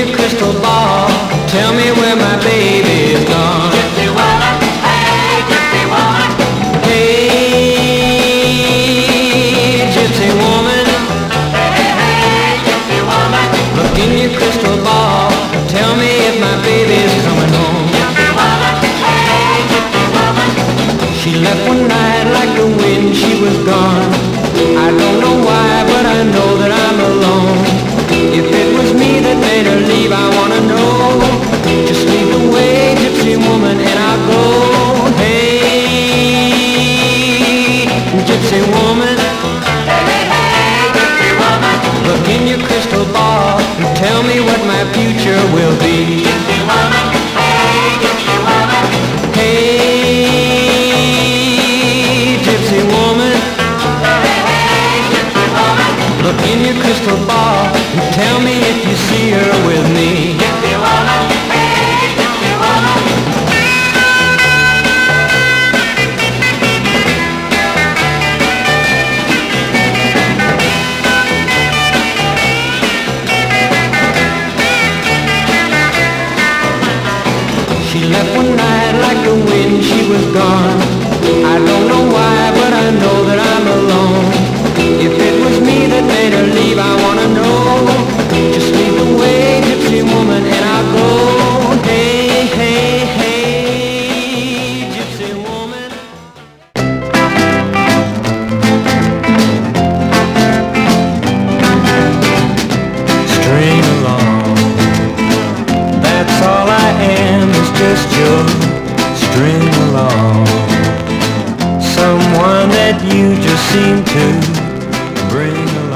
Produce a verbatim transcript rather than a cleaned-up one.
your crystal ball, tell me where my baby's gone. Gypsy woman, hey, gypsy woman. Hey, gypsy woman. Hey, hey, gypsy woman. Look in your crystal ball, tell me if my baby's coming home. Gypsy woman, hey, gypsy woman. She left one night like the wind, she was gone. I don't know why, but I know that I'm alone. If it was me that made her leave, I wanna know. Just lead the way, gypsy woman, and I'll go. Hey, gypsy woman. Hey, hey, hey, gypsy woman. Look in your crystal ball and tell me what my future will be. Gypsy woman, hey, gypsy woman. Hey, gypsy woman. Hey, hey, gypsy woman. Look in your crystal ball and tell me if you see her with me. Gypsy woman, hey, gypsy woman. She left one night like the wind, she was gone. I don't know why, but I know that I'm alone. If it was me that made her leave, I wanna know. Just lead the way, gypsy woman, and I'll go. Hey, hey, hey, gypsy woman. String along, that's all I am, is just your string along. Someone that you just seem to bring along.